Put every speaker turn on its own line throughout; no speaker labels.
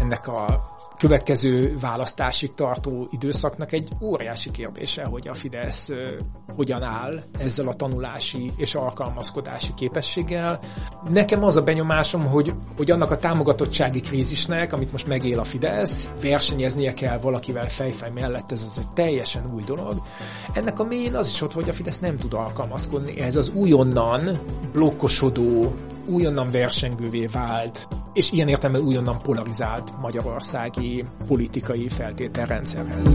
ennek a következő választásig tartó időszaknak egy óriási kérdése, hogy a Fidesz hogyan áll ezzel a tanulási és alkalmazkodási képességgel. Nekem az a benyomásom, hogy annak a támogatottsági krízisnek, amit most megél a Fidesz, versenyeznie kell valakivel fejfej mellett, ez egy teljesen új dolog. Ennek a mélyén az is ott, hogy a Fidesz nem tud alkalmazkodni ehhez az újonnan blokkosodó, újonnan versengővé vált, és ilyen értelemben újonnan polarizált magyarországi politikai feltételrendszerhez.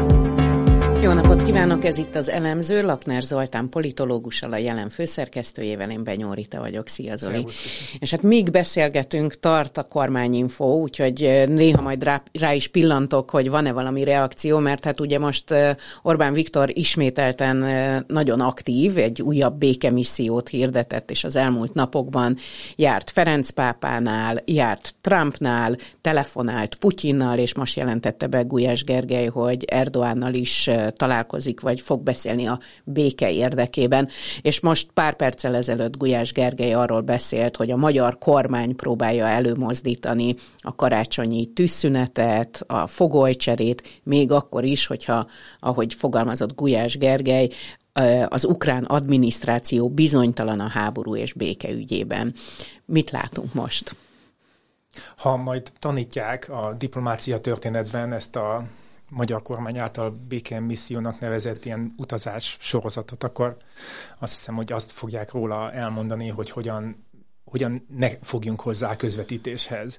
Jó napot kívánok, ez itt az Elemző, Lakner Zoltán politológussal, a Jelen főszerkesztőjével, én Benyó Rita vagyok. Szia Zoli! És hát még beszélgetünk, tart a kormányinfo, úgyhogy néha majd rá is pillantok, hogy van-e valami reakció, mert hát ugye most Orbán Viktor ismételten nagyon aktív, egy újabb békemissziót hirdetett, és az elmúlt napokban járt Ferenc pápánál, járt Trumpnál, telefonált Putyinnal, és most jelentette be Gulyás Gergely, hogy Erdoánnal is találkozik, vagy fog beszélni a béke érdekében. És most pár perccel ezelőtt Gulyás Gergely arról beszélt, hogy a magyar kormány próbálja előmozdítani a karácsonyi tűzszünetet, a fogolycserét, még akkor is, hogyha, ahogy fogalmazott Gulyás Gergely, az ukrán adminisztráció bizonytalan a háború és béke ügyében. Mit látunk most?
Ha majd tanítják a diplomácia történetben ezt a magyar kormány által békemissziónak nevezett ilyen utazás sorozatot, akkor azt hiszem, hogy azt fogják róla elmondani, hogy hogyan ne fogjunk hozzá a közvetítéshez.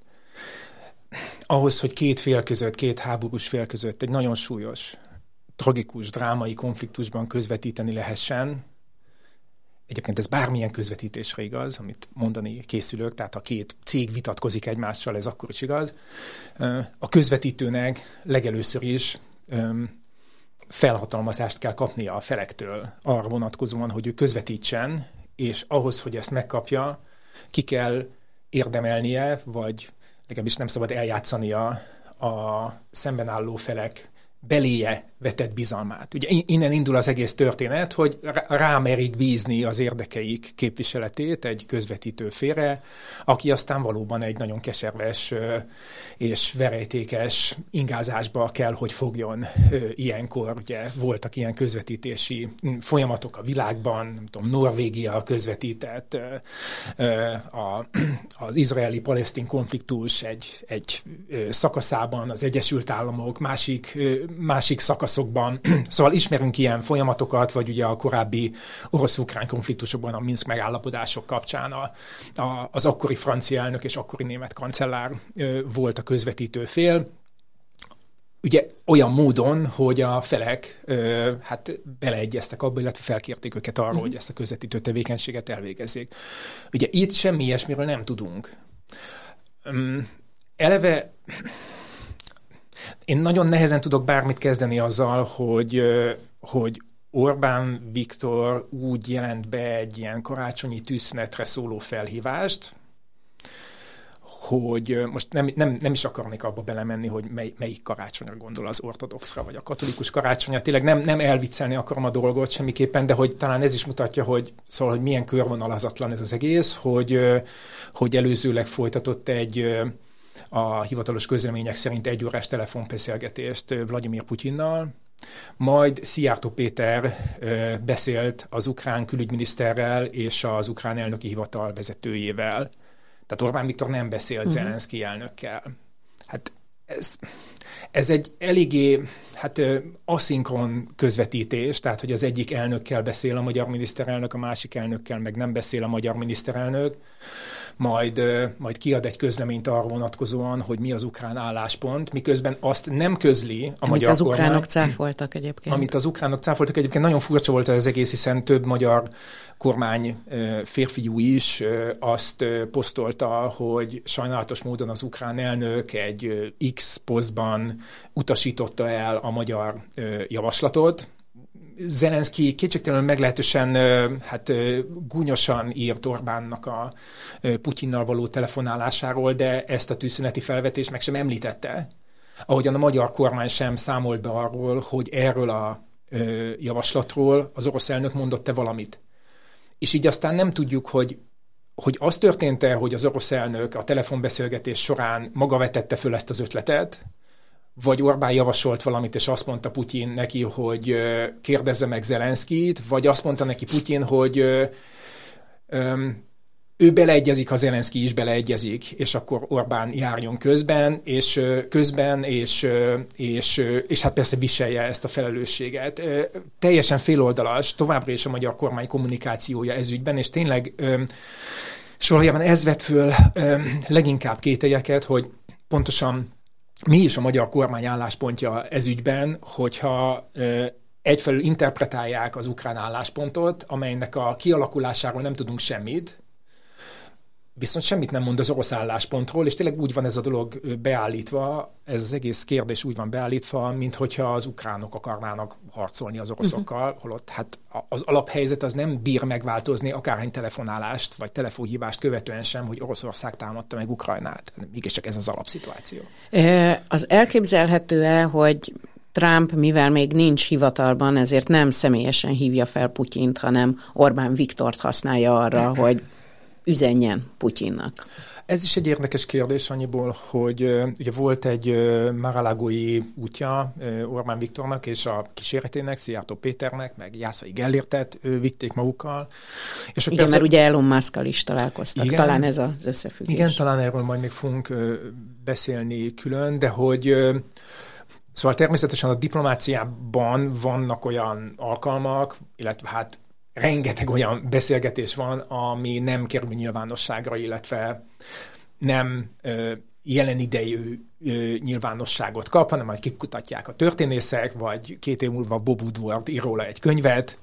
Ahhoz, hogy két háborús fél között egy nagyon súlyos, tragikus, drámai konfliktusban közvetíteni lehessen, egyébként ez bármilyen közvetítésre igaz, amit mondani készülök, tehát ha két cég vitatkozik egymással, ez akkor is igaz. A közvetítőnek legelőször is felhatalmazást kell kapnia a felektől arra vonatkozóan, hogy ő közvetítsen, és ahhoz, hogy ezt megkapja, ki kell érdemelnie, vagy legalábbis nem szabad eljátszania a szemben álló felek beléje vetett bizalmát. Ugye innen indul az egész történet, hogy rámerik bízni az érdekeik képviseletét egy közvetítő félre, aki aztán valóban egy nagyon keserves és verejtékes ingázásba kell, hogy fogjon ilyenkor. Ugye voltak ilyen közvetítési folyamatok a világban, nem tudom, Norvégia közvetített, az izraeli-palesztin konfliktus egy szakaszában, az Egyesült Államok másik szakaszokban. Szóval ismerünk ilyen folyamatokat, vagy ugye a korábbi orosz-ukrán konfliktusokban a Minszk megállapodások kapcsán az akkori francia elnök és akkori német kancellár volt a közvetítő fél. Ugye olyan módon, hogy a felek beleegyeztek abba, illetve felkérték őket arra, hogy ezt a közvetítő tevékenységet elvégezzék. Ugye itt semmi ilyesmiről nem tudunk. Eleve én nagyon nehezen tudok bármit kezdeni azzal, hogy Orbán Viktor úgy jelent be egy ilyen karácsonyi tűzszünetre szóló felhívást, hogy most nem is akarnék abba belemenni, hogy melyik karácsonyra gondol, az ortodoxra vagy a katolikus karácsonyra. Tényleg nem elviccelni akarom a dolgot semmiképpen, de hogy talán ez is mutatja, hogy milyen körvonalazatlan ez az egész, hogy előzőleg folytatott a hivatalos közlemények szerint 1 órás telefonbeszélgetést Vladimir Putyinnal, majd Szijjártó Péter beszélt az ukrán külügyminiszterrel és az ukrán elnöki hivatal vezetőjével. Tehát Orbán Viktor nem beszélt Zelenszky elnökkel. Hát ez egy eléggé aszinkron közvetítés, tehát hogy az egyik elnökkel beszél a magyar miniszterelnök, a másik elnökkel meg nem beszél a magyar miniszterelnök, majd kiad egy közleményt arra vonatkozóan, hogy mi az ukrán álláspont, miközben azt nem közli a magyar kormány.
Amit az ukránok cáfoltak egyébként.
Amit az ukránok cáfoltak egyébként. Nagyon furcsa volt az egész, hiszen több magyar kormány férfiú is azt posztolta, hogy sajnálatos módon az ukrán elnök egy X posztban utasította el a magyar javaslatot. Zelenszky kétségtelenül meglehetősen gúnyosan írt Orbánnak a Putyinnal való telefonálásáról, de ezt a tűzszüneti felvetést meg sem említette. Ahogyan a magyar kormány sem számolt be arról, hogy erről a javaslatról az orosz elnök mondott-e valamit. És így aztán nem tudjuk, hogy hogy az történt-e, hogy az orosz elnök a telefonbeszélgetés során maga vetette föl ezt az ötletet, vagy Orbán javasolt valamit, és azt mondta Putyin neki, hogy kérdezze meg Zelenszkijt, vagy azt mondta neki Putyin, hogy ő beleegyezik, ha Zelenszkij is beleegyezik, és akkor Orbán járjon közben, és hát persze viselje ezt a felelősséget. Teljesen féloldalas, továbbra is a magyar kormány kommunikációja ez ügyben, és tényleg valójában ez vett föl leginkább kételyeket, hogy pontosan mi is a magyar kormány álláspontja ez ügyben, hogyha egyfelől interpretálják az ukrán álláspontot, amelynek a kialakulásáról nem tudunk semmit, viszont semmit nem mond az orosz álláspontról, és tényleg úgy van ez a dolog beállítva, ez az egész kérdés úgy van beállítva, minthogyha az ukránok akarnának harcolni az oroszokkal, holott hát az alaphelyzet az nem bír megváltozni akárhány telefonálást, vagy telefonhívást követően sem, hogy Oroszország támadta meg Ukrajnát. Mégiscsak ez az alapszituáció.
Az elképzelhető-e, hogy Trump, mivel még nincs hivatalban, ezért nem személyesen hívja fel Putyint, hanem Orbán Viktort használja arra, hogy üzenjen Putyinnak?
Ez is egy érdekes kérdés annyiból, hogy ugye volt egy Mar-a-Lagói útja Orbán Viktornak és a kíséretének, Szijjártó Péternek, meg Jászai Gellértet vitték magukkal. És
igen, persze, mert ugye Elon Muskkal is találkoztak. Igen, talán ez az összefüggés.
Igen, talán erről majd még fogunk beszélni külön, de hogy szóval természetesen a diplomáciában vannak olyan alkalmak, illetve hát rengeteg olyan beszélgetés van, ami nem kerül nyilvánosságra, illetve nem jelen idejű nyilvánosságot kap, hanem majd kikutatják a történészek, vagy 2 év múlva Bob Woodward ír róla egy könyvet.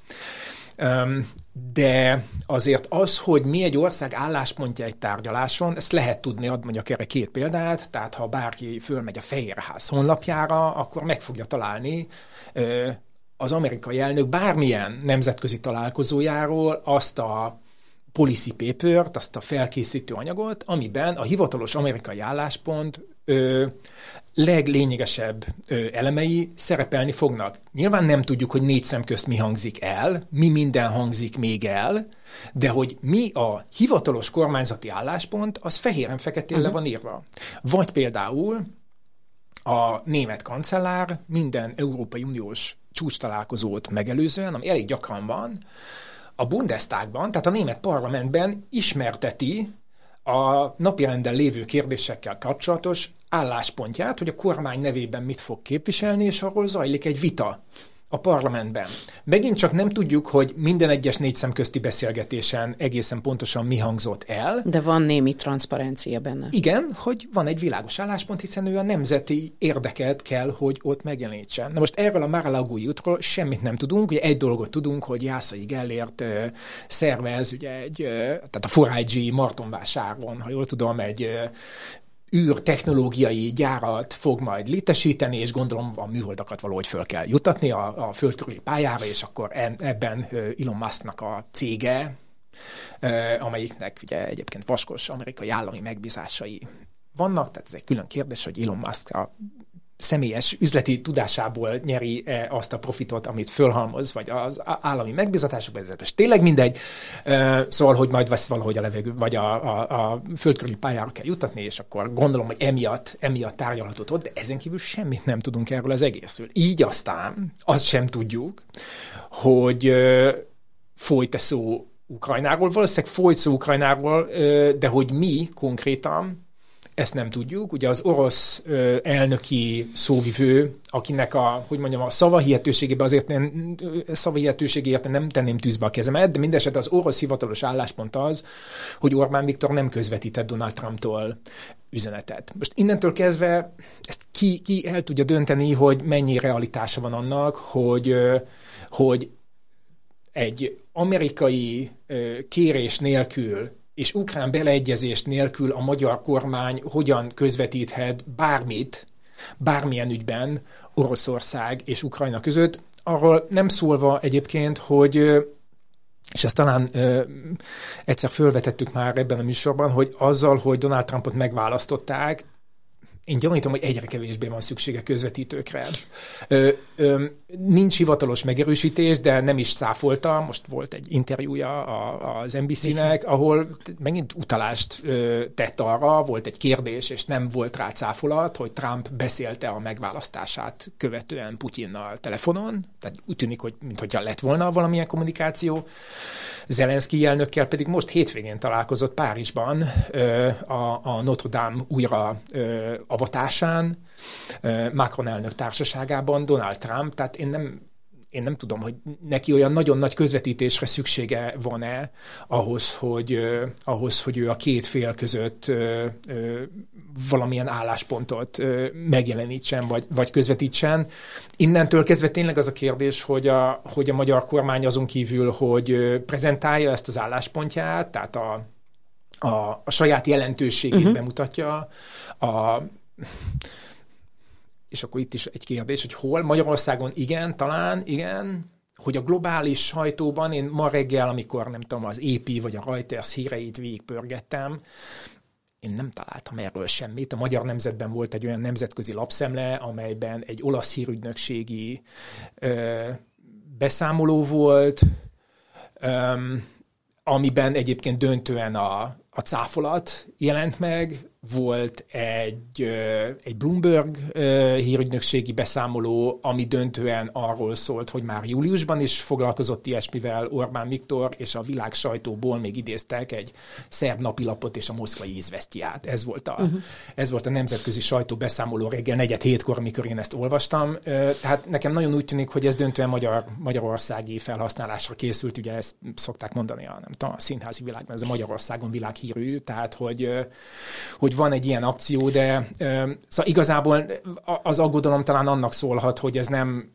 De azért az, hogy mi egy ország álláspontja egy tárgyaláson, ezt lehet tudni, ad mondjak erre 2 példát, tehát ha bárki fölmegy a Fehérház honlapjára, akkor meg fogja találni az amerikai elnök bármilyen nemzetközi találkozójáról azt a policy papert, azt a felkészítő anyagot, amiben a hivatalos amerikai álláspont leglényegesebb elemei szerepelni fognak. Nyilván nem tudjuk, hogy 4 szem közt mi hangzik el, mi minden hangzik még el, de hogy mi a hivatalos kormányzati álláspont, az fehéren-feketén le van írva. Vagy például a német kancellár minden Európai Uniós csúcstalálkozót megelőzően, ami elég gyakran van, a Bundestagban, tehát a német parlamentben ismerteti a napirenden lévő kérdésekkel kapcsolatos álláspontját, hogy a kormány nevében mit fog képviselni, és arról zajlik egy vita a parlamentben. Megint csak nem tudjuk, hogy minden egyes 4 szem közti beszélgetésen egészen pontosan mi hangzott el.
De van némi transzparencia benne.
Igen, hogy van egy világos álláspont, hiszen ő a nemzeti érdeket kell, hogy ott megjelenítsen. Na most erről a Mar-a-Lagói útról semmit nem tudunk. Ugye egy dolgot tudunk, hogy Jászai Gellért szervez, ugye tehát a 4IG Martonvásáron, ha jól tudom, egy űrtechnológiai gyárat fog majd létesíteni, és gondolom a műholdakat valahogy föl kell juttatni a föld körüli pályára, és akkor ebben Elon Musknak a cége, amelyiknek ugye egyébként vaskos amerikai állami megbízásai vannak, tehát ez egy külön kérdés, hogy Elon Musk a személyes üzleti tudásából nyeri azt a profitot, amit fölhalmoz, vagy az állami megbízatásokban, ez tényleg mindegy. Szóval, hogy majd vesz valahogy a levegő, vagy a földkörüli pályára kell juttatni, és akkor gondolom, hogy emiatt tárgyalhatott ott, de ezen kívül semmit nem tudunk erről az egészről. Így aztán azt sem tudjuk, hogy folyt-e szó Ukrajnáról, valószínűleg folyt szó Ukrajnáról, de hogy mi konkrétan, ezt nem tudjuk. Ugye az orosz elnöki szóvivő, akinek a szavahihetőségében nem tenném tűzbe a kezemet, de mindesetre az orosz hivatalos álláspont az, hogy Orbán Viktor nem közvetített Donald Trumptól üzenetet. Most innentől kezdve ezt ki el tudja dönteni, hogy mennyi realitása van annak, hogy egy amerikai kérés nélkül és ukrán beleegyezés nélkül a magyar kormány hogyan közvetíthet bármilyen ügyben Oroszország és Ukrajna között. Arról nem szólva egyébként, hogy, és ezt talán egyszer fölvetettük már ebben a műsorban, hogy azzal, hogy Donald Trumpot megválasztották, én gyanítom, hogy egyre kevésbé van szüksége közvetítőkre. Nincs hivatalos megerősítés, de nem is cáfolta. Most volt egy interjúja az NBC-nek, ahol megint utalást tett arra, volt egy kérdés, és nem volt rá cáfolat, hogy Trump beszélte a megválasztását követően Putyinnal telefonon, tehát úgy tűnik, hogy minthogyha lett volna valamilyen kommunikáció. Zelenszky elnökkel pedig most hétvégén találkozott Párizsban a Notre Dame újra avatásán, Macron elnök társaságában Donald Trump, tehát én nem tudom, hogy neki olyan nagyon nagy közvetítésre szüksége van-e ahhoz, hogy ő a két fél között valamilyen álláspontot megjelenítsen, vagy közvetítsen. Innentől kezdve tényleg az a kérdés, hogy a magyar kormány azon kívül, hogy prezentálja ezt az álláspontját, tehát a saját jelentőségét bemutatja, és akkor itt is egy kérdés, hogy hol? Magyarországon igen, talán igen, hogy a globális sajtóban, én ma reggel, amikor nem tudom, az AP vagy a Reuters híreit végigpörgettem, én nem találtam erről semmit. A Magyar Nemzetben volt egy olyan nemzetközi lapszemle, amelyben egy olasz hírügynökségi beszámoló volt, amiben egyébként döntően a cáfolat jelent meg, volt egy Bloomberg hírügynökségi beszámoló, ami döntően arról szólt, hogy már júliusban is foglalkozott ilyesmivel Orbán Viktor, és a világ sajtóból még idéztek egy szerb napilapot és a Moszkvai Izvesztjiját. Ez volt a nemzetközi sajtó beszámoló reggel 4:07-kor, amikor én ezt olvastam. Tehát nekem nagyon úgy tűnik, hogy ez döntően magyarországi felhasználásra készült, ugye ezt szokták mondani a színházi világban, ez a Magyarországon világhírű, tehát hogy van egy ilyen akció, de szóval igazából az aggodalom talán annak szólhat, hogy ez nem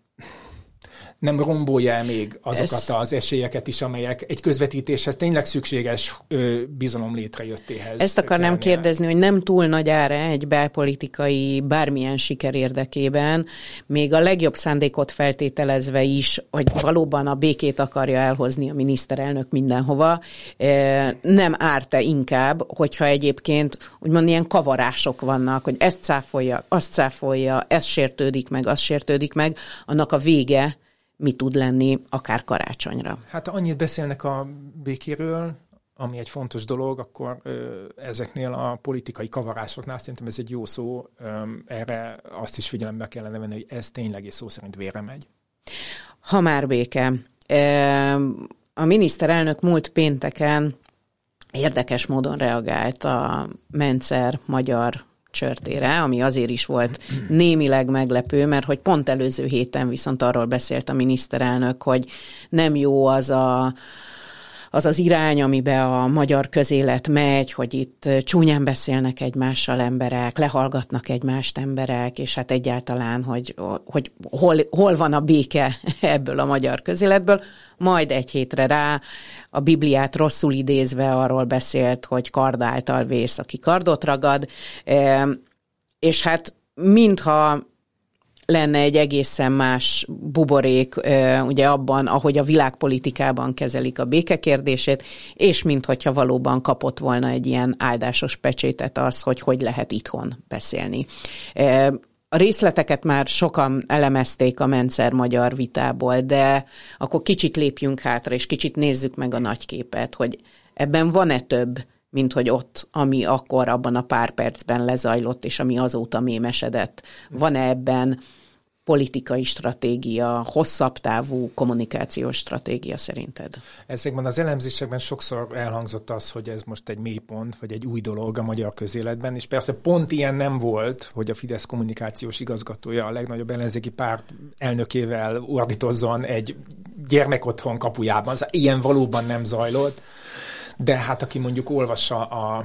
rombolja még azokat az esélyeket is, amelyek egy közvetítéshez tényleg szükséges bizalom létrejöttéhez.
Ezt akarnám kérdezni, hogy nem túl nagy ára egy belpolitikai bármilyen siker érdekében, még a legjobb szándékot feltételezve is, hogy valóban a békét akarja elhozni a miniszterelnök mindenhova, nem árt-e inkább, hogyha egyébként úgymond ilyen kavarások vannak, hogy ezt cáfolja, azt cáfolja, ez sértődik meg, az sértődik meg, annak a vége mi tud lenni akár karácsonyra.
Hát ha annyit beszélnek a békéről, ami egy fontos dolog, akkor ezeknél a politikai kavarásoknál szerintem ez egy jó szó, erre azt is figyelembe kellene venni, hogy ez tényleg és szó szerint vérre megy.
Ha már béke. A miniszterelnök múlt pénteken érdekes módon reagált a Mencer magyar csörtére, ami azért is volt némileg meglepő, mert hogy pont előző héten viszont arról beszélt a miniszterelnök, hogy nem jó az az irány, amiben a magyar közélet megy, hogy itt csúnyán beszélnek egymással emberek, lehallgatnak egymást emberek, és hát egyáltalán, hogy hol van a béke ebből a magyar közéletből. Majd egy hétre rá a Bibliát rosszul idézve arról beszélt, hogy kard által vész, aki kardot ragad, és hát mintha lenne egy egészen más buborék ugye abban, ahogy a világpolitikában kezelik a békekérdését, és minthogyha valóban kapott volna egy ilyen áldásos pecsétet az, hogy lehet itthon beszélni. A részleteket már sokan elemezték a Mencer-magyar vitából, de akkor kicsit lépjünk hátra, és kicsit nézzük meg a nagyképet, hogy ebben van-e több, mint hogy ott, ami akkor abban a pár percben lezajlott, és ami azóta mémesedett. Van-e ebben politikai stratégia, hosszabb távú kommunikációs stratégia szerinted?
Ezekben az elemzésekben sokszor elhangzott az, hogy ez most egy mélypont, vagy egy új dolog a magyar közéletben, és persze pont ilyen nem volt, hogy a Fidesz kommunikációs igazgatója a legnagyobb ellenzéki párt elnökével ordítozzon egy gyermekotthon kapujában. Az ilyen valóban nem zajlott, de hát aki mondjuk olvassa a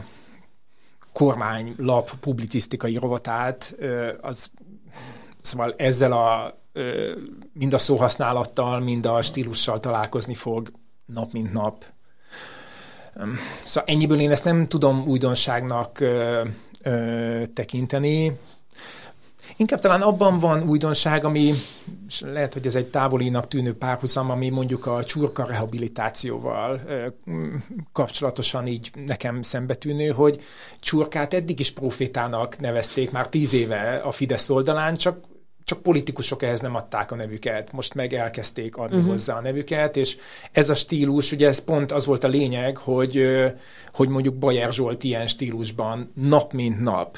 kormánylap publicisztikai rovatát, az szóval ezzel mind a szóhasználattal, mind a stílussal találkozni fog nap mint nap. Szóval ennyiből én ezt nem tudom újdonságnak tekinteni. Inkább talán abban van újdonság, ami lehet, hogy ez egy távolinak tűnő párhuzam, ami mondjuk a csurka rehabilitációval kapcsolatosan így nekem szembetűnő, hogy csurkát eddig is profétának nevezték már 10 éve a Fidesz oldalán, csak politikusok ehhez nem adták a nevüket, most meg elkezdték adni hozzá a nevüket, és ez a stílus, ugye ez pont az volt a lényeg, hogy mondjuk Bajer Zsolt ilyen stílusban nap mint nap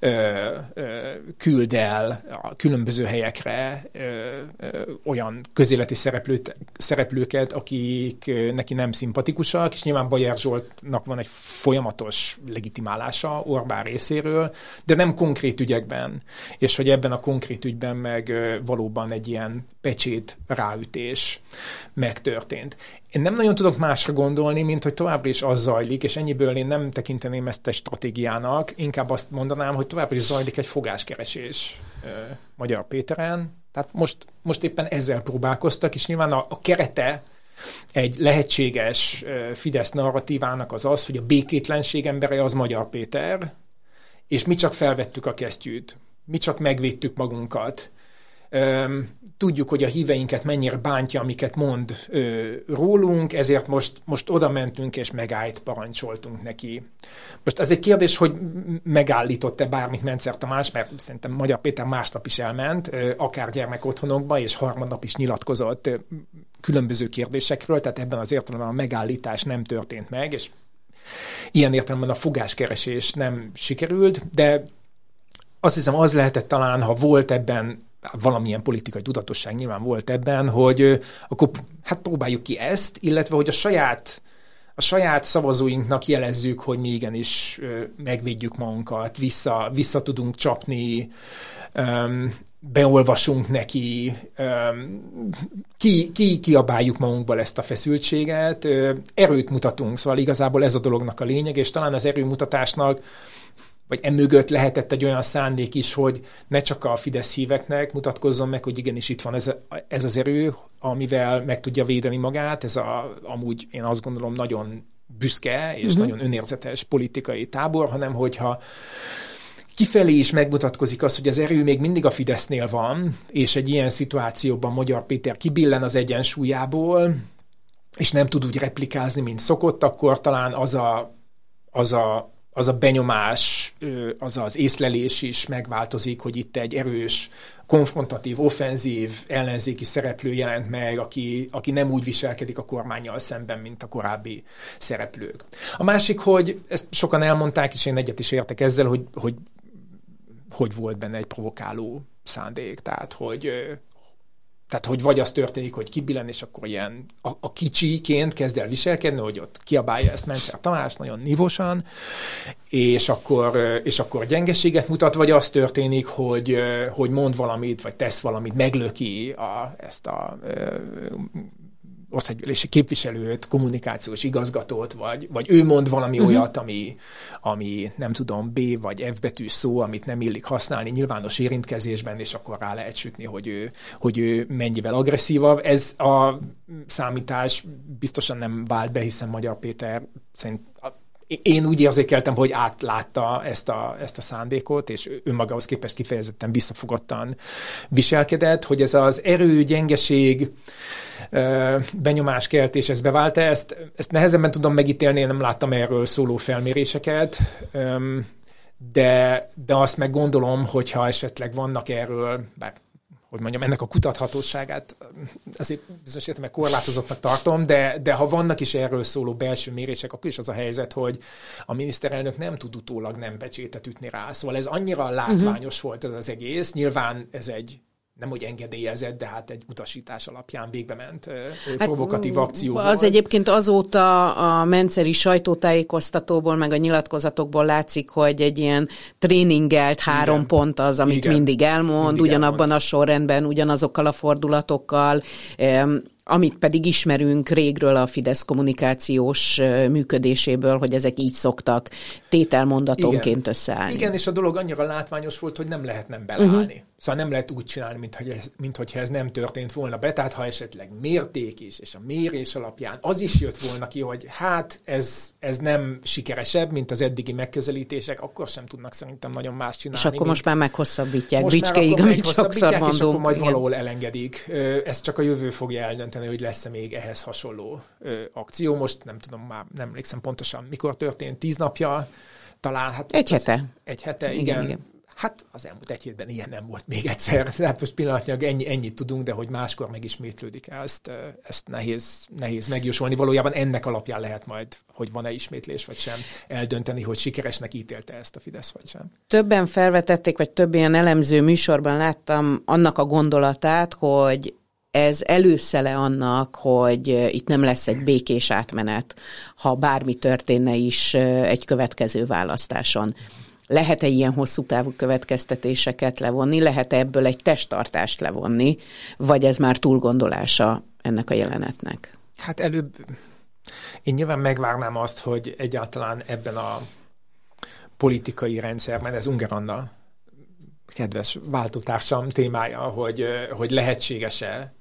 küld el a különböző helyekre olyan közéleti szereplőket, akik neki nem szimpatikusak, és nyilván Bajer Zsoltnak van egy folyamatos legitimálása Orbán részéről, de nem konkrét ügyekben, és hogy ebben a konkrét ügyben meg valóban egy ilyen pecsét ráütés megtörtént. Én nem nagyon tudok másra gondolni, mint hogy továbbra is az zajlik, és ennyiből én nem tekinteném ezt egy stratégiának, inkább azt mondanám, hogy továbbra is zajlik egy fogáskeresés Magyar Péteren. Tehát most éppen ezzel próbálkoztak, és nyilván a kerete egy lehetséges Fidesz narratívának az, hogy a békétlenség embere az Magyar Péter, és mi csak felvettük a kesztyűt, mi csak megvédtük magunkat. Tudjuk, hogy a híveinket mennyire bántja, amiket mond rólunk, ezért most oda mentünk és megállt parancsoltunk neki. Most ez egy kérdés, hogy megállított-e bármit Mencer Tamás, mert szerintem Magyar Péter másnap is elment, akár gyermekotthonokba, és harmadnap is nyilatkozott különböző kérdésekről, tehát ebben az értelemben a megállítás nem történt meg, és ilyen értelemben a fogáskeresés nem sikerült, de azt hiszem, az lehetett talán, ha volt ebben valamilyen politikai tudatosság nyilván volt ebben, hogy akkor hát próbáljuk ki ezt, illetve hogy a saját szavazóinknak jelezzük, hogy mi igenis megvédjük magunkat, vissza tudunk csapni, beolvasunk neki, kiabáljuk magunkból ezt a feszültséget, erőt mutatunk, szóval igazából ez a dolognak a lényeg, és talán az erőmutatásnak vagy emögött lehetett egy olyan szándék is, hogy ne csak a Fidesz híveknek mutatkozzon meg, hogy igenis itt van ez az erő, amivel meg tudja védeni magát, ez amúgy én azt gondolom nagyon büszke és nagyon önérzetes politikai tábor, hanem hogyha kifelé is megmutatkozik az, hogy az erő még mindig a Fidesznél van, és egy ilyen szituációban Magyar Péter kibillen az egyensúlyából, és nem tud úgy replikázni, mint szokott, akkor talán az a benyomás, az az észlelés is megváltozik, hogy itt egy erős, konfrontatív, offenzív ellenzéki szereplő jelent meg, aki nem úgy viselkedik a kormánnyal szemben, mint a korábbi szereplők. A másik, hogy ezt sokan elmondták, és én egyet is értek ezzel, hogy volt benne egy provokáló szándék. Tehát, hogy vagy az történik, hogy kibillen, és akkor ilyen a kicsiként kezd el viselkedni, hogy ott kiabálja ezt Mencer Tamás nagyon nívósan, és akkor gyengeséget mutat, vagy az történik, hogy mond valamit, vagy tesz valamit, meglöki ezt a országgyűlési képviselőt, kommunikációs igazgatót, vagy ő mond valami olyat, ami nem tudom, B vagy F betűs szó, amit nem illik használni nyilvános érintkezésben, és akkor rá lehet sütni, hogy ő mennyivel agresszívabb. Ez a számítás biztosan nem vált be, hiszen Magyar Péter szerint én úgy érzékeltem, hogy átlátta ezt a szándékot, és önmagához képest kifejezetten visszafogottan viselkedett, hogy ez az erő, gyengeség, benyomáskeltés, ez bevált-e, ezt nehezebben tudom megítélni, én nem láttam erről szóló felméréseket, de azt meg gondolom, hogyha esetleg vannak erről, hogy mondjam, ennek a kutathatóságát azért bizonyos értelemben korlátozottnak tartom, de ha vannak is erről szóló belső mérések, akkor is az a helyzet, hogy a miniszterelnök nem tud utólag nem pecsétet ütni rá. Szóval ez annyira látványos volt ez az egész. Nyilván ez nem hogy engedélyezett, de hát egy utasítás alapján végbe ment provokatív akció volt.
Az egyébként azóta a menceri sajtótájékoztatóból, meg a nyilatkozatokból látszik, hogy egy ilyen tréningelt 3 pont az, amit mindig elmond, ugyanabban a sorrendben, ugyanazokkal a fordulatokkal. amit pedig ismerünk régről a Fidesz kommunikációs működéséből, hogy ezek így szoktak tételmondatonként összeállni.
Igen, és a dolog annyira látványos volt, hogy nem lehet nem beleállni. Szóval nem lehet úgy csinálni, minthogyha ez nem történt volna be, tehát ha esetleg mérték is, és a mérés alapján az is jött volna ki, hogy hát ez nem sikeresebb, mint az eddigi megközelítések, akkor sem tudnak szerintem nagyon más csinálni.
És akkor most már meghosszabbítják Bicskéig, amit sokszor mondunk.
És akkor majd valahol elengedik. Ezt csak a jövő fogja eldönteni, hogy lesz-e még ehhez hasonló akció. Most nem tudom, már nem emlékszem pontosan, mikor történt, 10 napja, talán. Hát
egy hete.
Egy hete, igen. Hát az elmúlt egy hétben ilyen nem volt még egyszer. Tehát most pillanatnyilag ennyit tudunk, de hogy máskor megismétlődik ezt nehéz megjósolni. Valójában ennek alapján lehet majd, hogy van-e ismétlés vagy sem, eldönteni, hogy sikeresnek ítélte ezt a Fidesz vagy sem.
Többen felvetették, vagy több ilyen elemző műsorban láttam annak a gondolatát, hogy ez előszele annak, hogy itt nem lesz egy békés átmenet, ha bármi történne is egy következő választáson. Lehet-e ilyen hosszú távú következtetéseket levonni? Lehet-e ebből egy testtartást levonni? Vagy ez már túlgondolása ennek a jelenetnek?
Hát előbb én nyilván megvárnám azt, hogy egyáltalán ebben a politikai rendszerben, ez Unger Anna kedves váltótársam témája, hogy lehetséges-e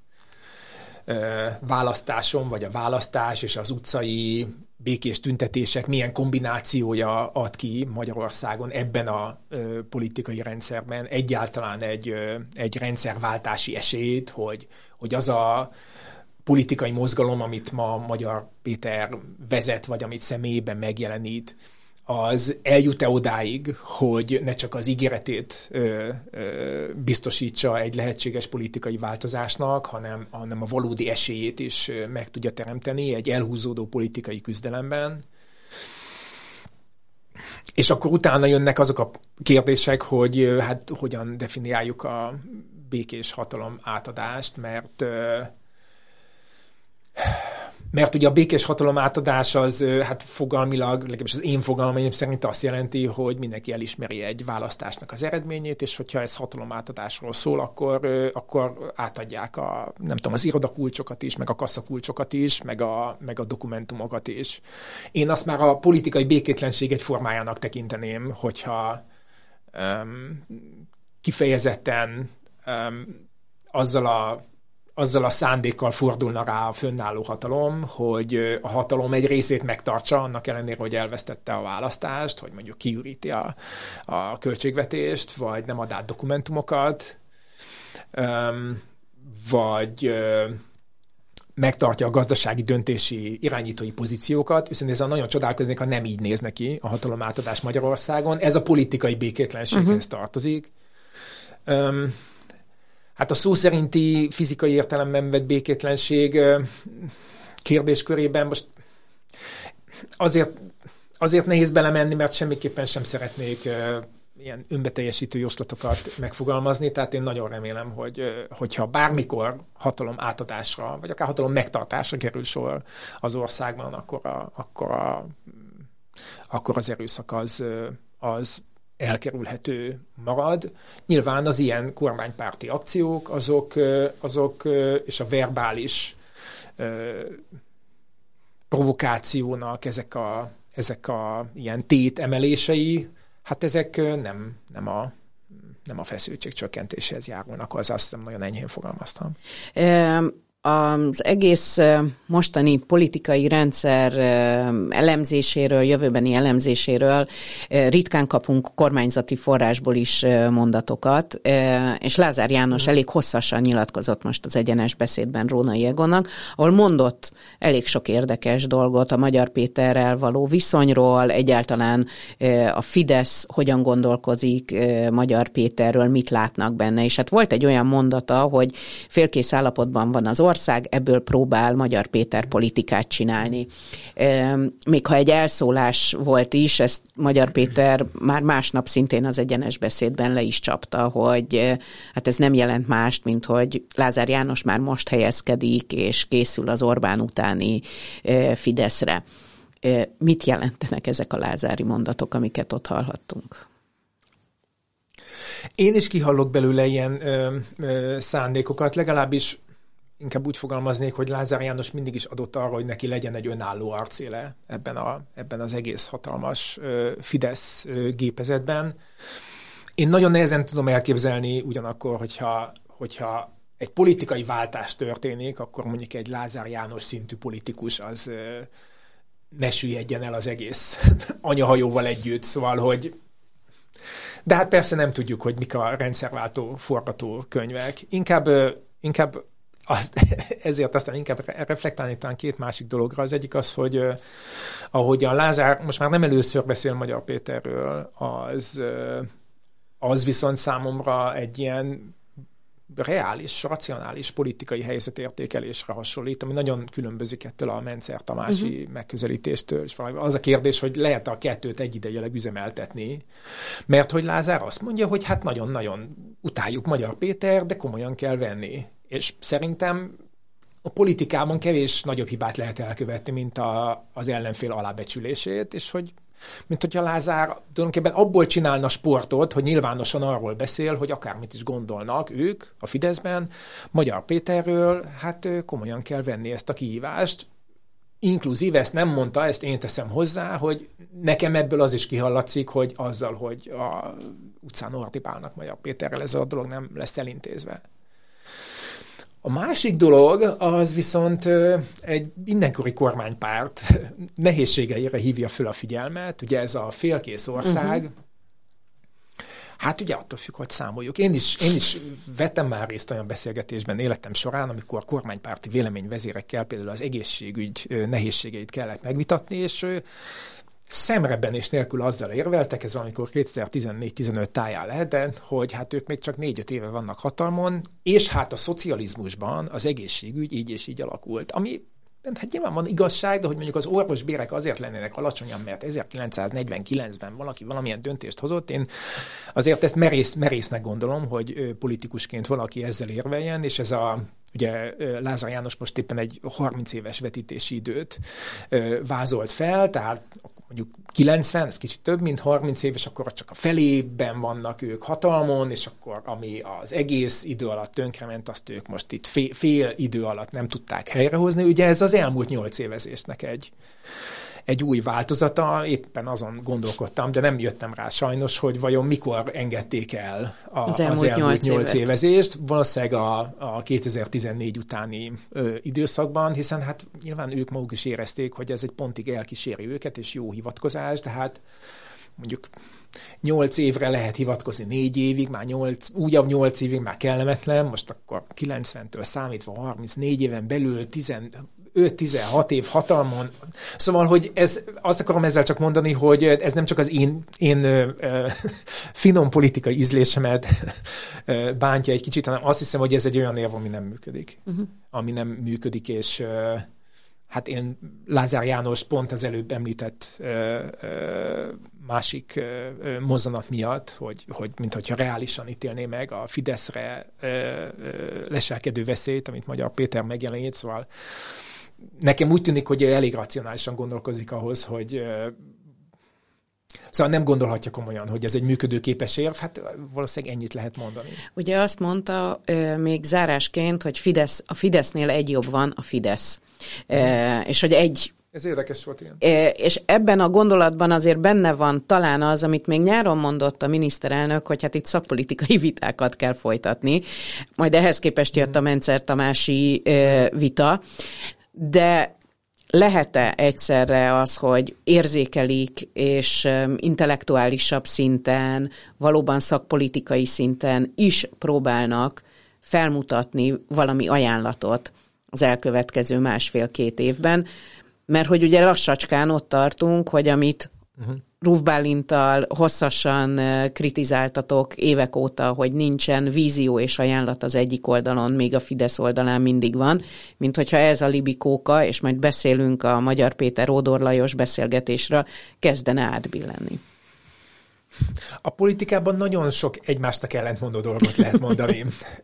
választáson, vagy a választás és az utcai békés tüntetések milyen kombinációja ad ki Magyarországon ebben a politikai rendszerben egyáltalán egy rendszerváltási esélyt, hogy az a politikai mozgalom, amit ma Magyar Péter vezet, vagy amit személyében megjelenít, az eljut-e odáig, hogy ne csak az ígéretét biztosítsa egy lehetséges politikai változásnak, hanem a valódi esélyét is meg tudja teremteni egy elhúzódó politikai küzdelemben. És akkor utána jönnek azok a kérdések, hogy hát hogyan definiáljuk a békés hatalom átadást, mert ugye a békés hatalom átadás az hát fogalmilag, legalábbis az én fogalmaim szerint azt jelenti, hogy mindenki elismeri egy választásnak az eredményét, és hogyha ez hatalom átadásról szól, akkor átadják az irodakulcsokat is, meg a kasszakulcsokat is, meg a dokumentumokat is. Én azt már a politikai békétlenség egy formájának tekinteném, hogyha kifejezetten azzal a szándékkal fordulna rá a fönnálló hatalom, hogy a hatalom egy részét megtartsa, annak ellenére, hogy elvesztette a választást, hogy mondjuk kiüríti a költségvetést, vagy nem ad át dokumentumokat, vagy megtartja a gazdasági döntési irányítói pozíciókat, viszont ezzel nagyon csodálkoznék, ha nem így néz neki a hatalom átadás Magyarországon. Ez a politikai békétlenséghez tartozik. Hát a szó szerinti fizikai értelemben vett békétlenség kérdéskörében most azért nehéz belemenni, mert semmiképpen sem szeretnék ilyen önbeteljesítő jóslatokat megfogalmazni, tehát én nagyon remélem, hogyha bármikor hatalom átadásra, vagy akár hatalom megtartásra kerül sor az országban, akkor az erőszak az elkerülhető marad. Nyilván az ilyen kormánypárti akciók, azok és a verbális provokációnak ezek a ilyen tét emelései, hát ezek nem a feszültség csökkentéséhez járulnak, az azt hiszem nagyon enyhén fogalmaztam.
Az egész mostani politikai rendszer elemzéséről, jövőbeni elemzéséről ritkán kapunk kormányzati forrásból is mondatokat, és Lázár János elég hosszasan nyilatkozott most az Egyenes Beszédben Rónai Egonnak, ahol mondott elég sok érdekes dolgot a Magyar Péterrel való viszonyról, egyáltalán a Fidesz hogyan gondolkozik Magyar Péterről, mit látnak benne, és hát volt egy olyan mondata, hogy félkész állapotban van az ország, ebből próbál Magyar Péter politikát csinálni. Még ha egy elszólás volt is, ezt Magyar Péter már másnap szintén az Egyenes Beszédben le is csapta, hogy hát ez nem jelent mást, mint hogy Lázár János már most helyezkedik, és készül az Orbán utáni Fideszre. Mit jelentenek ezek a lázári mondatok, amiket ott hallhattunk?
Én is kihallok belőle ilyen szándékokat, legalábbis inkább úgy fogalmaznék, hogy Lázár János mindig is adott arra, hogy neki legyen egy önálló arcéle ebben az egész hatalmas Fidesz gépezetben. Én nagyon nehezen tudom elképzelni ugyanakkor, hogyha egy politikai váltás történik, akkor mondjuk egy Lázár János szintű politikus az ne süllyedjen el az egész anyahajóval együtt, szóval, hogy de hát persze nem tudjuk, hogy mik a rendszerváltó forgatókönyvek. Inkább ezért aztán inkább reflektálni talán két másik dologra. Az egyik az, hogy ahogy a Lázár most már nem először beszél Magyar Péterről, az viszont számomra egy ilyen reális, racionális politikai helyzetértékelésre hasonlít, ami nagyon különbözik ettől a Mencer Tamási megközelítéstől. És az a kérdés, hogy lehet a kettőt egyidejűleg üzemeltetni, mert hogy Lázár azt mondja, hogy hát nagyon-nagyon utáljuk Magyar Péter, de komolyan kell venni. És szerintem a politikában kevés nagyobb hibát lehet elkövetni, mint az ellenfél alábecsülését, és hogy mint hogyha Lázár tulajdonképpen abból csinálna sportot, hogy nyilvánosan arról beszél, hogy akármit is gondolnak ők a Fideszben, Magyar Péterről, hát komolyan kell venni ezt a kihívást. Inkluzív ezt nem mondta, ezt én teszem hozzá, hogy nekem ebből az is kihallatszik, hogy azzal, hogy a utcán ordibálnak Magyar Péterrel, ez a dolog nem lesz elintézve. A másik dolog az viszont egy mindenkori kormánypárt nehézségeire hívja föl a figyelmet. Ugye ez a félkész ország, hát ugye attól függ, hogy számoljuk. Én is vettem már részt olyan beszélgetésben életem során, amikor kormánypárti véleményvezérekkel például az egészségügy nehézségeit kellett megvitatni, és szemrebbenés nélkül azzal érveltek, ez amikor 2014-15 táján lehetett, hogy hát ők még csak 4-5 éve vannak hatalmon, és hát a szocializmusban az egészségügy így és így alakult. Ami hát nyilván van igazság, de hogy mondjuk az orvosbérek azért lennének alacsonyan, mert 1949-ben valaki valamilyen döntést hozott. Én azért ezt merésznek gondolom, hogy politikusként valaki ezzel érveljen, és ez ugye Lázár János most éppen egy 30 éves vetítési időt vázolt fel, tehát mondjuk 90, ez kicsit több, mint 30 év, és akkor csak a felében vannak ők hatalmon, és akkor ami az egész idő alatt tönkrement, azt ők most itt fél idő alatt nem tudták helyrehozni. Ugye ez az elmúlt 8 évezésnek egy új változata, éppen azon gondolkodtam, de nem jöttem rá sajnos, hogy vajon mikor engedték el az elmúlt 8 évezést, valószínűleg a 2014 utáni időszakban, hiszen hát nyilván ők maguk is érezték, hogy ez egy pontig elkíséri őket, és jó hivatkozás, de hát mondjuk 8 évre lehet hivatkozni 4 évig, már újabb 8 évig már kellemetlen, most akkor 90-től számítva 34 éven belül 5-16 év hatalmon. Szóval, hogy azt akarom ezzel csak mondani, hogy ez nem csak az én finom politikai ízlésemet bántja egy kicsit, hanem azt hiszem, hogy ez egy olyan érv, ami nem működik. Ami nem működik, és hát én Lázár János pont az előbb említett másik mozzanat miatt, hogy minthogyha reálisan ítélné meg a Fideszre leselkedő veszélyt, amit Magyar Péter megjelenít, szóval nekem úgy tűnik, hogy elég racionálisan gondolkozik ahhoz, hogy szóval nem gondolhatja komolyan, hogy ez egy működőképes érv, hát valószínűleg ennyit lehet mondani.
Ugye azt mondta még zárásként, hogy a Fidesznél egy jobb van, a Fidesz. És hogy
ez érdekes volt, igen.
És ebben a gondolatban azért benne van talán az, amit még nyáron mondott a miniszterelnök, hogy hát itt szakpolitikai vitákat kell folytatni. Majd ehhez képest jött a Mencer Tamási vita. De lehet-e egyszerre az, hogy érzékelik és intellektuálisabb szinten, valóban szakpolitikai szinten is próbálnak felmutatni valami ajánlatot az elkövetkező 1,5-2 évben? Mert hogy ugye lassacskán ott tartunk, hogy amit Ruf Bálinttal hosszasan kritizáltatok évek óta, hogy nincsen vízió és ajánlat az egyik oldalon, még a Fidesz oldalán mindig van, mint hogyha ez a libikóka, és majd beszélünk a Magyar Péter Ódor Lajos beszélgetésről, kezdene átbillenni.
A politikában nagyon sok egymásnak ellentmondó dolgot lehet mondani.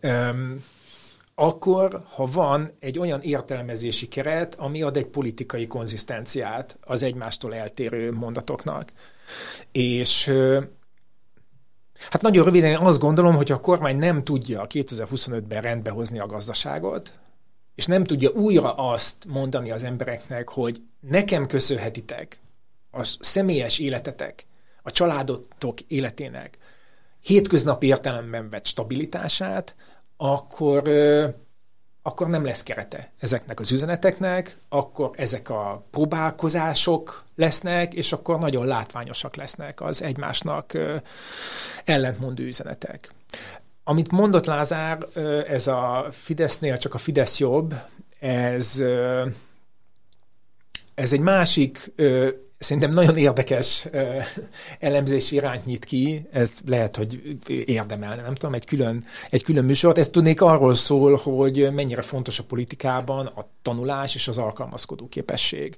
Akkor, ha van egy olyan értelmezési keret, ami ad egy politikai konzisztenciát az egymástól eltérő mondatoknak. És hát nagyon röviden azt gondolom, hogy a kormány nem tudja 2025-ben rendbe hozni a gazdaságot, és nem tudja újra azt mondani az embereknek, hogy nekem köszönhetitek a személyes életetek, a családotok életének hétköznapi értelemben vett stabilitását, akkor nem lesz kerete ezeknek az üzeneteknek, akkor ezek a próbálkozások lesznek, és akkor nagyon látványosak lesznek az egymásnak ellentmondó üzenetek. Amit mondott Lázár, ez a Fidesznél csak a Fidesz jobb, ez egy másik, szerintem nagyon érdekes elemzési irányt nyit ki, ez lehet, hogy érdemelne, nem tudom, egy külön műsort. Ez tudnék arról szól, hogy mennyire fontos a politikában a tanulás és az alkalmazkodó képesség.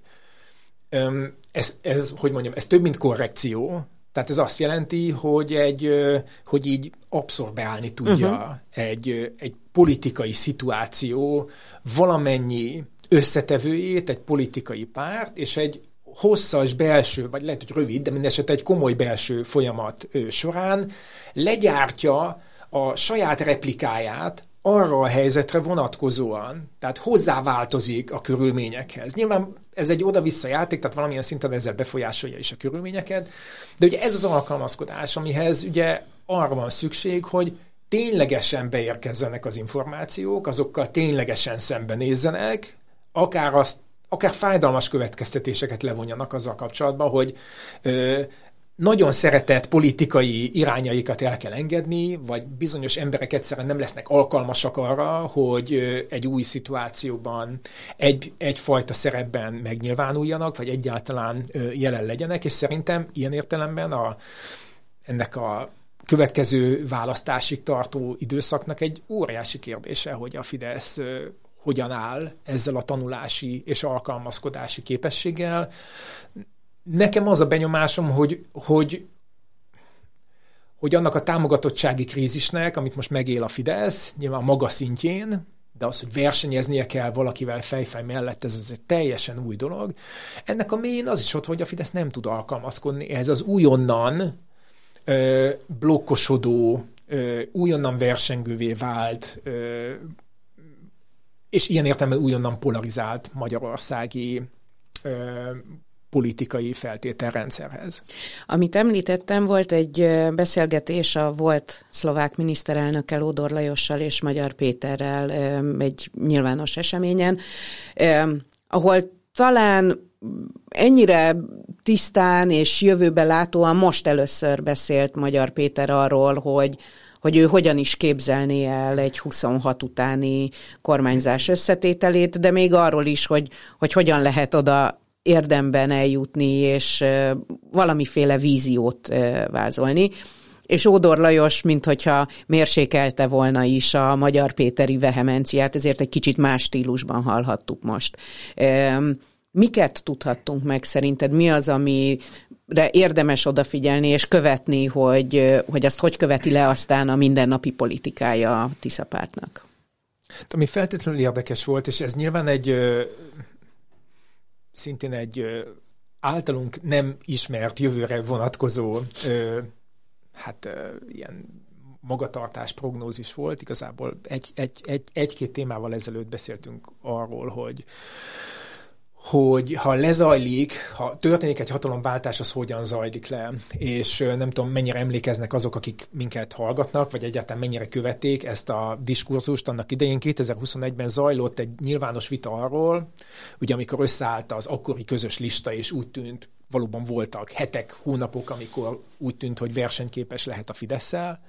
Ez több, mint korrekció. Tehát ez azt jelenti, hogy így abszorbálni tudja egy politikai szituáció valamennyi összetevőjét, egy politikai párt, és egy hosszas belső, vagy lehet, hogy rövid, de mindesetre egy komoly belső folyamat során legyártja a saját replikáját arra a helyzetre vonatkozóan, tehát hozzáváltozik a körülményekhez. Nyilván ez egy oda-vissza játék, tehát valamilyen szinten ezzel befolyásolja is a körülményeket, de ugye ez az alkalmazkodás, amihez ugye arra van szükség, hogy ténylegesen beérkezzenek az információk, azokkal ténylegesen szembenézzenek, akár fájdalmas következtetéseket levonjanak azzal kapcsolatban, hogy nagyon szeretett politikai irányaikat el kell engedni, vagy bizonyos emberek egyszerűen nem lesznek alkalmasak arra, hogy egy új szituációban egyfajta szerepben megnyilvánuljanak, vagy egyáltalán jelen legyenek, és szerintem ilyen értelemben ennek a következő választásig tartó időszaknak egy óriási kérdése, hogy a Fidesz hogyan áll ezzel a tanulási és alkalmazkodási képességgel. Nekem az a benyomásom, hogy annak a támogatottsági krízisnek, amit most megél a Fidesz, nyilván maga szintjén, de az, hogy versenyeznie kell valakivel fejfej mellett, ez egy teljesen új dolog. Ennek a mélyén az is ott, hogy a Fidesz nem tud alkalmazkodni ehhez az újonnan blokkosodó, újonnan versengővé vált, és ilyen értelemben újonnan polarizált magyarországi politikai feltételrendszerhez.
Amit említettem, volt egy beszélgetés a volt szlovák miniszterelnökkel, Ódor Lajossal és Magyar Péterrel egy nyilvános eseményen, ahol talán ennyire tisztán és jövőbe látóan most először beszélt Magyar Péter arról, hogy ő hogyan is képzelné el egy 26 utáni kormányzás összetételét, de még arról is, hogy hogyan lehet oda érdemben eljutni, és valamiféle víziót vázolni. És Ódor Lajos, minthogyha mérsékelte volna is a Magyar Péteri vehemenciát, ezért egy kicsit más stílusban hallhattuk most. Miket tudhattunk meg szerinted? Mi az, amire érdemes odafigyelni és követni, hogy azt hogy követi le aztán a mindennapi politikája a Tisza pártnak?
Ami feltétlenül érdekes volt, és ez nyilván szintén egy általunk nem ismert jövőre vonatkozó ilyen magatartás prognózis volt. Igazából egy-két témával ezelőtt beszéltünk arról, hogy ha lezajlik, ha történik egy hatalomváltás, az hogyan zajlik le, és nem tudom, mennyire emlékeznek azok, akik minket hallgatnak, vagy egyáltalán mennyire követték ezt a diskurzust. Annak idején 2021-ben zajlott egy nyilvános vita arról, ugye amikor összeállt az akkori közös lista, és úgy tűnt, valóban voltak hetek, hónapok, amikor úgy tűnt, hogy versenyképes lehet a Fidesszel,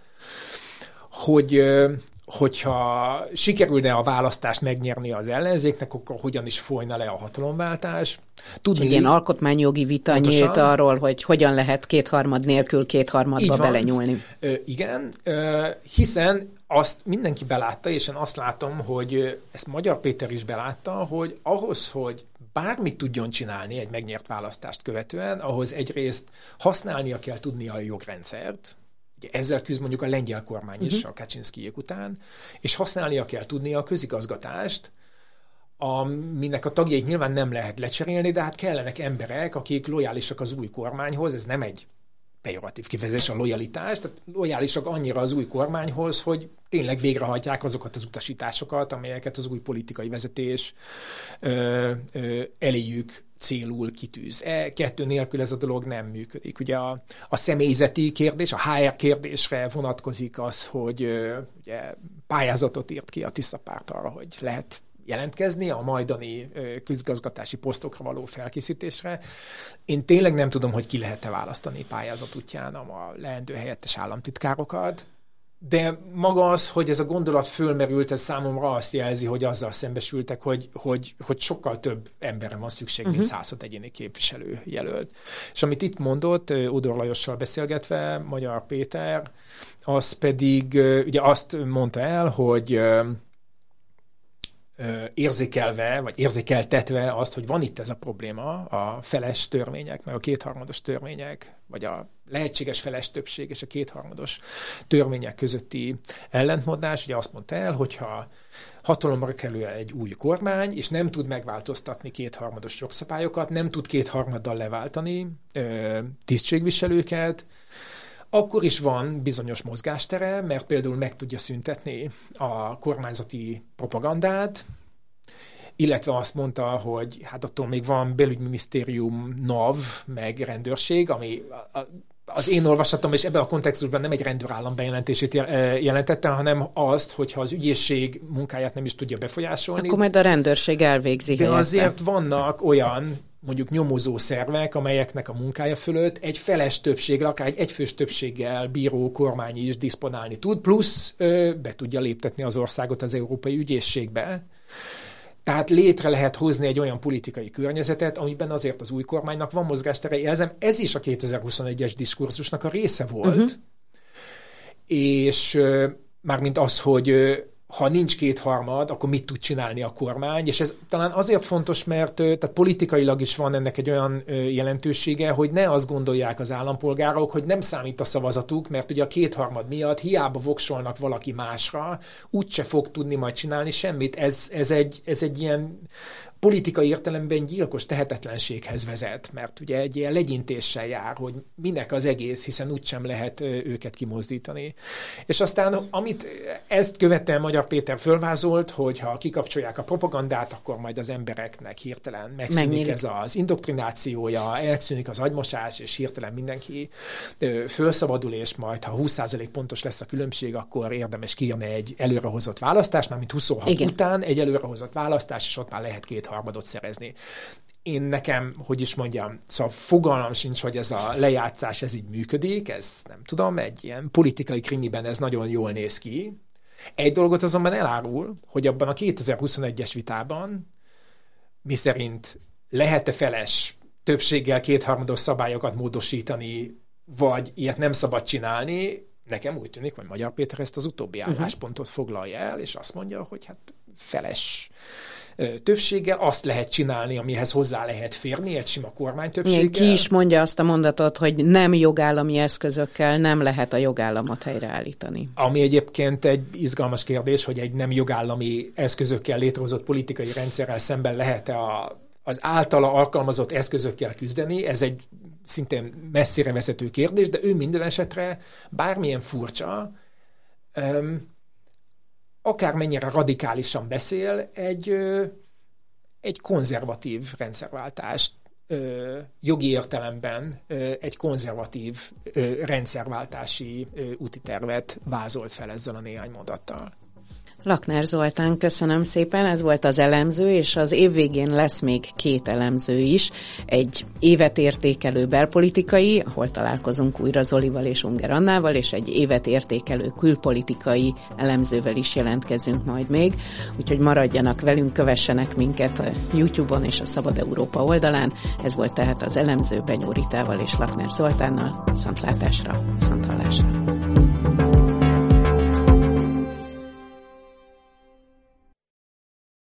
hogyha sikerülne a választást megnyerni az ellenzéknek, akkor hogyan is folyna le a hatalomváltás.
Ilyen alkotmányjogi vita nyílt arról, hogy hogyan lehet kétharmad nélkül kétharmadba belenyúlni.
Igen, hiszen azt mindenki belátta, és én azt látom, hogy ezt Magyar Péter is belátta, hogy ahhoz, hogy bármit tudjon csinálni egy megnyert választást követően, ahhoz egyrészt használnia kell tudnia a jogrendszert. Ugye ezzel küzd mondjuk a lengyel kormány is a Kaczynszkijék után, és használnia kell tudnia a közigazgatást, aminek a tagjait nyilván nem lehet lecserélni, de hát kellenek emberek, akik lojálisak az új kormányhoz, ez nem egy pejoratív kifejezés, a lojalitás, tehát lojálisak annyira az új kormányhoz, hogy tényleg végrehajtják azokat az utasításokat, amelyeket az új politikai vezetés eléjük célul kitűz. Kettő nélkül ez a dolog nem működik. Ugye a személyzeti kérdés, a HR kérdésre vonatkozik az, hogy ugye pályázatot írt ki a Tisza párt arra, hogy lehet jelentkezni a majdani közigazgatási posztokra való felkészítésre. Én tényleg nem tudom, hogy ki lehet-e választani pályázat útján a leendő helyettes államtitkárokat, de maga az, hogy ez a gondolat fölmerült, ez számomra azt jelzi, hogy azzal szembesültek, hogy sokkal több emberre van szükség, mint 106 egyéni képviselő jelölt. És amit itt mondott, Odor Lajossal beszélgetve, Magyar Péter, az pedig ugye azt mondta el, hogy érzékelve, vagy érzékeltetve azt, hogy van itt ez a probléma, a feles törvények, meg a kétharmados törvények, vagy a lehetséges feles többség és a kétharmados törvények közötti ellentmondás. Ugye azt mondta el, hogyha hatalomra kerül egy új kormány, és nem tud megváltoztatni kétharmados jogszabályokat, nem tud kétharmaddal leváltani tisztségviselőket, akkor is van bizonyos mozgástere, mert például meg tudja szüntetni a kormányzati propagandát, illetve azt mondta, hogy hát attól még van belügyminisztérium, NAV, meg rendőrség, ami az én olvasatom, és ebben a kontextusban nem egy rendőrállam bejelentését jelentette, hanem azt, hogyha az ügyészség munkáját nem is tudja befolyásolni.
Akkor majd a rendőrség elvégzi
de helyette. Azért vannak olyan mondjuk nyomozó szervek, amelyeknek a munkája fölött egy feles többséggel, akár egy egyfős többséggel bíró kormány is diszponálni tud, plusz be tudja léptetni az országot az Európai Ügyészségbe. Tehát létre lehet hozni egy olyan politikai környezetet, amiben azért az új kormánynak van mozgástere. Érzem, ez is a 2021-es diskurzusnak a része volt, és mármint az, hogy ha nincs kétharmad, akkor mit tud csinálni a kormány, és ez talán azért fontos, mert tehát politikailag is van ennek egy olyan jelentősége, hogy ne azt gondolják az állampolgárok, hogy nem számít a szavazatuk, mert ugye a kétharmad miatt hiába voksolnak valaki másra, úgyse fog tudni majd csinálni semmit. Ez egy ilyen politikai értelemben gyilkos tehetetlenséghez vezet, mert ugye egy ilyen legyintéssel jár, hogy minek az egész, hiszen úgysem lehet őket kimozdítani. És aztán, amit ezt követően Magyar Péter fölvázolt, hogy ha kikapcsolják a propagandát, akkor majd az embereknek hirtelen megszűnik ez az indoktrinációja, elszűnik az agymosás, és hirtelen mindenki fölszabadul, és majd ha 20% pontos lesz a különbség, akkor érdemes kijönni egy előrehozott választás, mármint 26 Igen. után egy előrehozott választás, és ott már lehet kétharmadot szerezni. Én nekem, hogy is mondjam, szóval fogalmam sincs, hogy ez a lejátszás, ez így működik, ez nem tudom, egy ilyen politikai krimiben ez nagyon jól néz ki. Egy dolgot azonban elárul, hogy abban a 2021-es vitában, miszerint lehet-e feles többséggel kétharmados szabályokat módosítani, vagy ilyet nem szabad csinálni, nekem úgy tűnik, hogy Magyar Péter ezt az utóbbi álláspontot foglalja el, és azt mondja, hogy hát feles többséggel azt lehet csinálni, amihez hozzá lehet férni, egy sima kormánytöbbséggel.
Ki is mondja azt a mondatot, hogy nem jogállami eszközökkel nem lehet a jogállamot helyreállítani.
Ami egyébként egy izgalmas kérdés, hogy egy nem jogállami eszközökkel létrehozott politikai rendszerrel szemben lehet-e az általa alkalmazott eszközökkel küzdeni, ez egy szintén messzire vezető kérdés, de ő minden esetre bármilyen furcsa, akármennyire radikálisan beszél, egy konzervatív rendszerváltást, jogi értelemben egy konzervatív rendszerváltási úti tervet vázolt fel ezzel a néhány mondattal.
Lakner Zoltán, köszönöm szépen, ez volt az elemző, és az év végén lesz még 2 elemző is, egy évet értékelő belpolitikai, ahol találkozunk újra Zolival és Unger Annával, és egy évet értékelő külpolitikai elemzővel is jelentkezünk majd még, úgyhogy maradjanak velünk, kövessenek minket a YouTube-on és a Szabad Európa oldalán. Ez volt tehát az elemző Benyó Ritával és Lakner Zoltánnal. Viszontlátásra, viszonthallásra.